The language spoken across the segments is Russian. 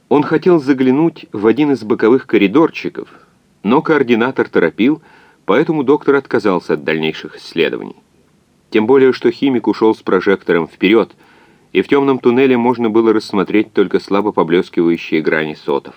Он хотел заглянуть в один из боковых коридорчиков, но координатор торопил, поэтому доктор отказался от дальнейших исследований. Тем более, что химик ушел с прожектором вперед, и в темном туннеле можно было рассмотреть только слабо поблескивающие грани сотов.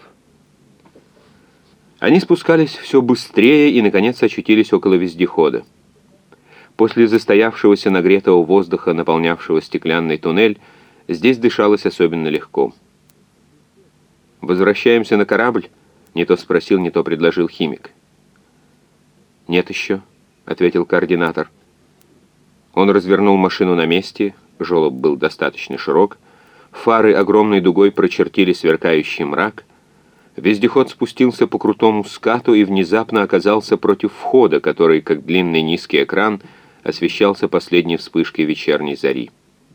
Они спускались все быстрее и, наконец, очутились около вездехода. После застоявшегося нагретого воздуха, наполнявшего стеклянный туннель, здесь дышалось особенно легко. «Возвращаемся на корабль?» — не то спросил, не то предложил химик. «Нет еще», — ответил координатор. Он развернул машину на месте, желоб был достаточно широк, фары огромной дугой прочертили сверкающий мрак, вездеход спустился по крутому скату и внезапно оказался против входа, который, как длинный низкий экран, освещался последней вспышкой вечерней зари.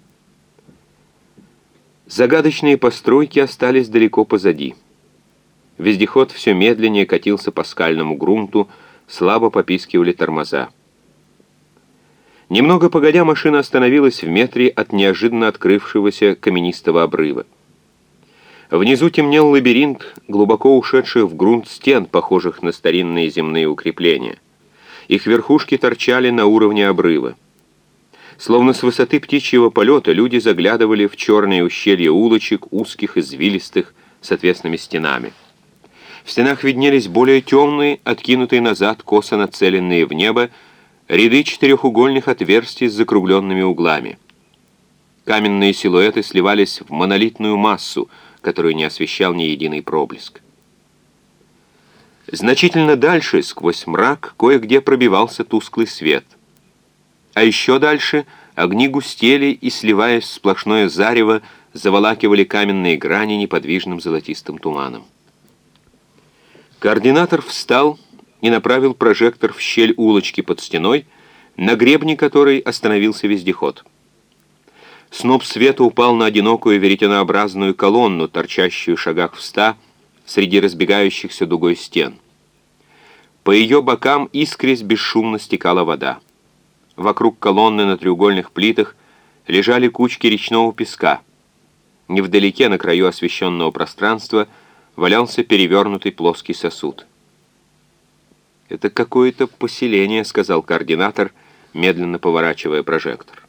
Загадочные постройки остались далеко позади. Вездеход все медленнее катился по скальному грунту, слабо попискивали тормоза. Немного погодя, машина остановилась в метре от неожиданно открывшегося каменистого обрыва. Внизу темнел лабиринт глубоко ушедших в грунт стен, похожих на старинные земные укрепления. Их верхушки торчали на уровне обрыва. Словно с высоты птичьего полета люди заглядывали в черные ущелья улочек, узких, извилистых, с отвесными стенами. В стенах виднелись более темные, откинутые назад, косо нацеленные в небо, ряды четырехугольных отверстий с закругленными углами. Каменные силуэты сливались в монолитную массу, которую не освещал ни единый проблеск. Значительно дальше, сквозь мрак, кое-где пробивался тусклый свет. А еще дальше огни густели и, сливаясь в сплошное зарево, заволакивали каменные грани неподвижным золотистым туманом. Координатор встал и направил прожектор в щель улочки под стеной, на гребне которой остановился вездеход. Сноп света упал на одинокую веретенообразную колонну, торчащую в шагах в 100 среди разбегающихся дугой стен. По ее бокам искрясь бесшумно стекала вода. Вокруг колонны на треугольных плитах лежали кучки речного песка. Невдалеке, на краю освещенного пространства, валялся перевернутый плоский сосуд. «Это какое-то поселение», — сказал координатор, медленно поворачивая прожектор.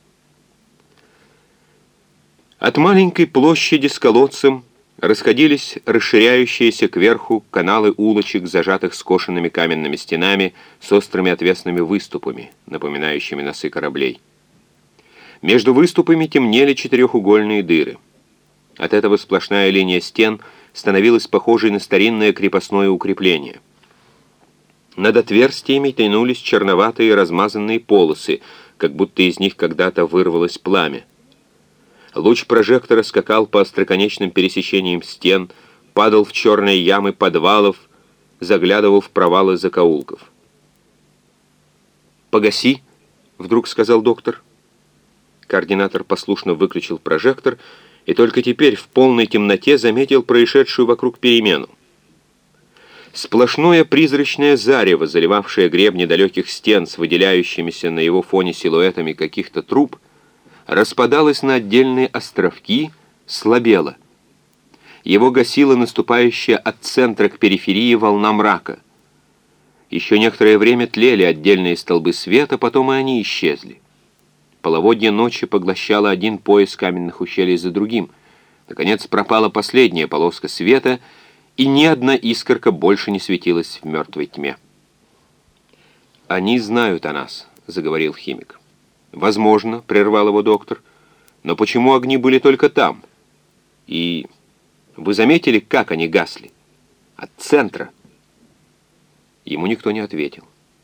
От маленькой площади с колодцем расходились расширяющиеся кверху каналы улочек, зажатых скошенными каменными стенами с острыми отвесными выступами, напоминающими носы кораблей. Между выступами темнели четырехугольные дыры. От этого сплошная линия стен становилась похожей на старинное крепостное укрепление. Над отверстиями тянулись черноватые размазанные полосы, как будто из них когда-то вырвалось пламя. Луч прожектора скакал по остроконечным пересечениям стен, падал в черные ямы подвалов, заглядывал в провалы закоулков. «Погаси», — вдруг сказал доктор. Координатор послушно выключил прожектор и только теперь в полной темноте заметил происшедшую вокруг перемену. Сплошное призрачное зарево, заливавшее гребни далеких стен с выделяющимися на его фоне силуэтами каких-то труб, распадалось на отдельные островки, слабело. Его гасила наступающая от центра к периферии волна мрака. Еще некоторое время тлели отдельные столбы света, потом и они исчезли. Половодье ночи поглощало один пояс каменных ущелий за другим. Наконец пропала последняя полоска света, и ни одна искорка больше не светилась в мертвой тьме. «Они знают о нас», — заговорил химик. «Возможно», — прервал его доктор, — «но почему огни были только там? И вы заметили, как они гасли? От центра». Ему никто не ответил.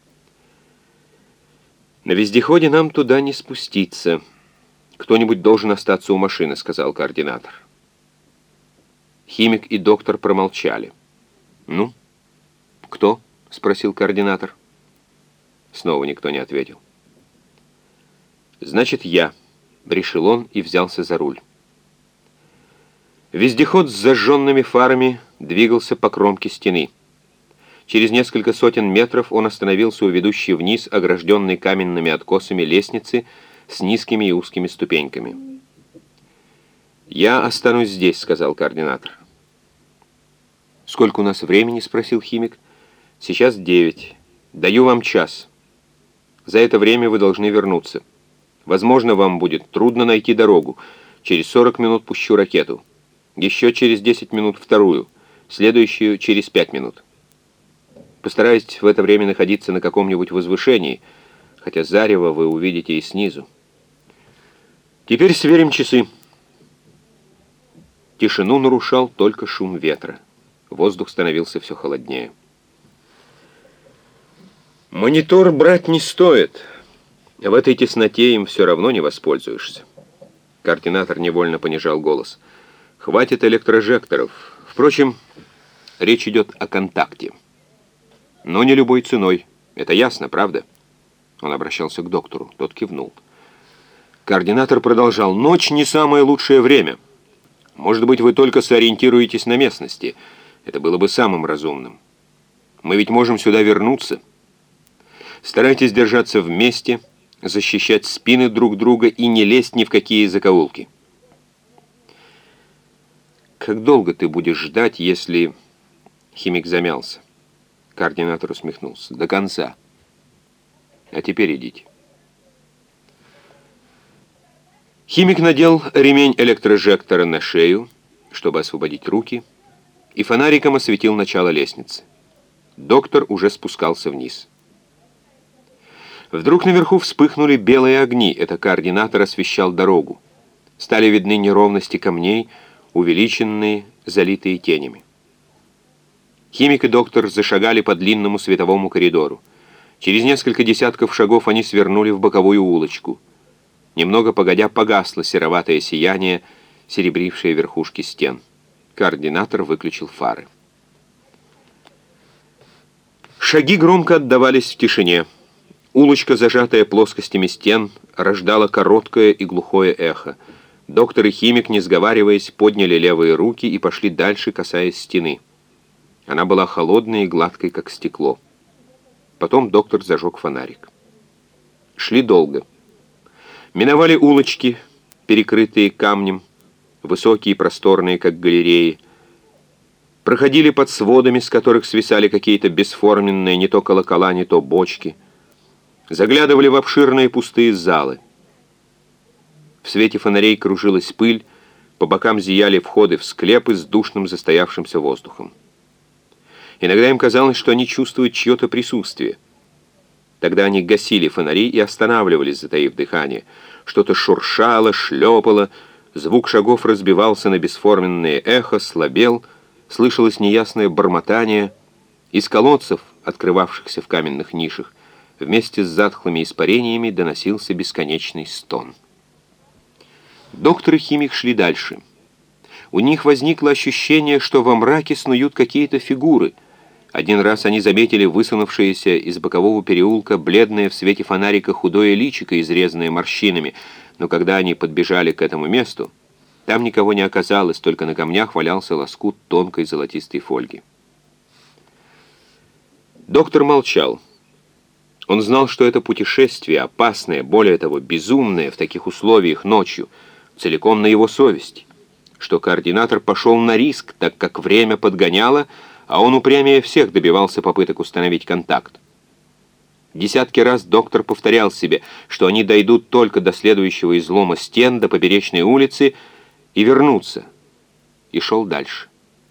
«На вездеходе нам туда не спуститься. Кто-нибудь должен остаться у машины», — сказал координатор. Химик и доктор промолчали. «Ну, кто?» — спросил координатор. Снова никто не ответил. «Значит, я», — решил он и взялся за руль. Вездеход с зажженными фарами двигался по кромке стены. Через несколько сотен метров он остановился у ведущей вниз, огражденной каменными откосами лестницы с низкими и узкими ступеньками. «Я останусь здесь», — сказал координатор. «Сколько у нас времени?» — спросил химик. «Сейчас 9. Даю вам час. За это время вы должны вернуться. Возможно, вам будет трудно найти дорогу. Через 40 минут пущу ракету. Еще через 10 минут вторую. Следующую через 5 минут. Постарайтесь в это время находиться на каком-нибудь возвышении, хотя зарево вы увидите и снизу. Теперь сверим часы». Тишину нарушал только шум ветра. Воздух становился все холоднее. «Монитор брать не стоит. В этой тесноте им все равно не воспользуешься». Координатор невольно понижал голос. «Хватит электрожекторов. Впрочем, речь идет о контакте. Но не любой ценой. Это ясно, правда?» Он обращался к доктору. Тот кивнул. Координатор продолжал. «Ночь не самое лучшее время. Может быть, вы только сориентируетесь на местности. Это было бы самым разумным. Мы ведь можем сюда вернуться. Старайтесь держаться вместе, защищать спины друг друга и не лезть ни в какие закоулки». «Как долго ты будешь ждать, если...» Химик замялся. Координатор усмехнулся. «До конца. А теперь идите». Химик надел ремень электрожектора на шею, чтобы освободить руки, и фонариком осветил начало лестницы. Доктор уже спускался вниз. Вдруг наверху вспыхнули белые огни. Это координатор освещал дорогу. Стали видны неровности камней, увеличенные, залитые тенями. Химик и доктор зашагали по длинному световому коридору. Через несколько десятков шагов они свернули в боковую улочку. Немного погодя погасло сероватое сияние, серебрившее верхушки стен. Координатор выключил фары. Шаги громко отдавались в тишине. Улочка, зажатая плоскостями стен, рождала короткое и глухое эхо. Доктор и химик, не сговариваясь, подняли левые руки и пошли дальше, касаясь стены. Она была холодной и гладкой, как стекло. Потом доктор зажег фонарик. Шли долго. Миновали улочки, перекрытые камнем, высокие и просторные, как галереи. Проходили под сводами, с которых свисали какие-то бесформенные не то колокола, не то бочки. Заглядывали в обширные пустые залы. В свете фонарей кружилась пыль, по бокам зияли входы в склепы с душным застоявшимся воздухом. Иногда им казалось, что они чувствуют чье-то присутствие. Тогда они гасили фонари и останавливались, затаив дыхание. Что-то шуршало, шлепало, звук шагов разбивался на бесформенное эхо, слабел, слышалось неясное бормотание. Из колодцев, открывавшихся в каменных нишах, вместе с затхлыми испарениями доносился бесконечный стон. Доктор и химик шли дальше. У них возникло ощущение, что во мраке снуют какие-то фигуры. Один раз они заметили высунувшееся из бокового переулка бледное в свете фонарика худое личико, изрезанное морщинами, но когда они подбежали к этому месту, там никого не оказалось, только на камнях валялся лоскут тонкой золотистой фольги. Доктор молчал. Он знал, что это путешествие, опасное, более того, безумное в таких условиях ночью, целиком на его совести, что координатор пошел на риск, так как время подгоняло, а он упрямее всех добивался попыток установить контакт. Десятки раз доктор повторял себе, что они дойдут только до следующего излома стен, до поперечной улицы, и вернутся, и шел дальше.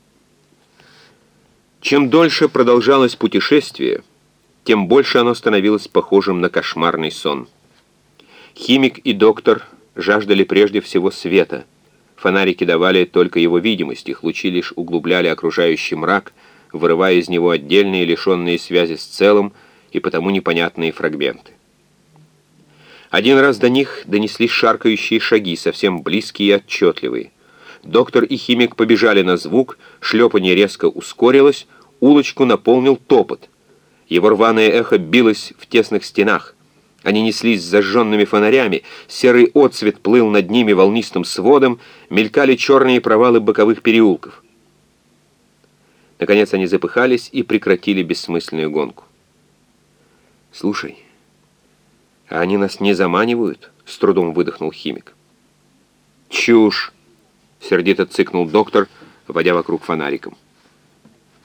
Чем дольше продолжалось путешествие, тем больше оно становилось похожим на кошмарный сон. Химик и доктор жаждали прежде всего света. Фонарики давали только его видимость, их лучи лишь углубляли окружающий мрак, вырывая из него отдельные, лишенные связи с целым и потому непонятные фрагменты. Один раз до них донеслись шаркающие шаги, совсем близкие и отчетливые. Доктор и химик побежали на звук, шлепанье резко ускорилось, улочку наполнил топот. Его рваное эхо билось в тесных стенах. Они неслись с зажженными фонарями, серый отсвет плыл над ними волнистым сводом, мелькали черные провалы боковых переулков. Наконец они запыхались и прекратили бессмысленную гонку. «Слушай, а они нас не заманивают?» — с трудом выдохнул химик. «Чушь!» — сердито цыкнул доктор, водя вокруг фонариком.